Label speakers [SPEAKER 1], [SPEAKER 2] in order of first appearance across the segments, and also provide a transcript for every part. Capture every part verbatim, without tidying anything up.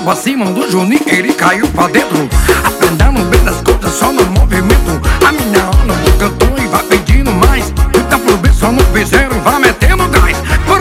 [SPEAKER 1] pra cima do Juninho, ele caiu pra dentro. Aprendendo bem das coisas, só no movimento. A minha alma cantou e vai pedindo mais. Então pro bem só no piseiro, vai metendo gás.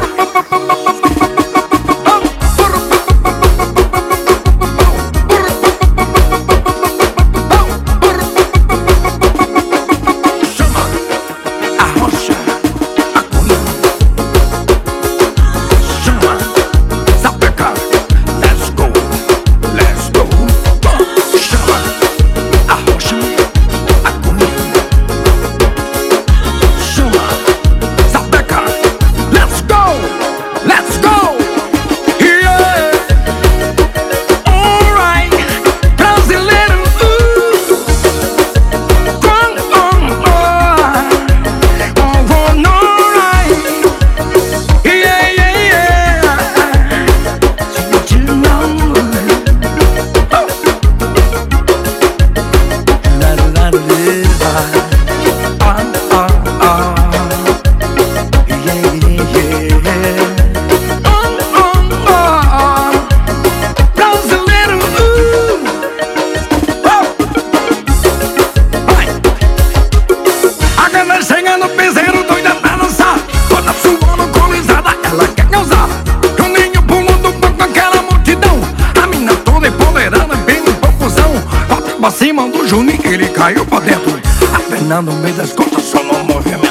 [SPEAKER 1] Chega no piseiro, doida pra dançar, toda suando, colizada, ela quer causar. Juninho pulando com aquela multidão, a mina toda empoderada, bem em confusão. Bate pra cima do Juninho, ele caiu pra dentro. Apenas no meio das contas, só no movimento.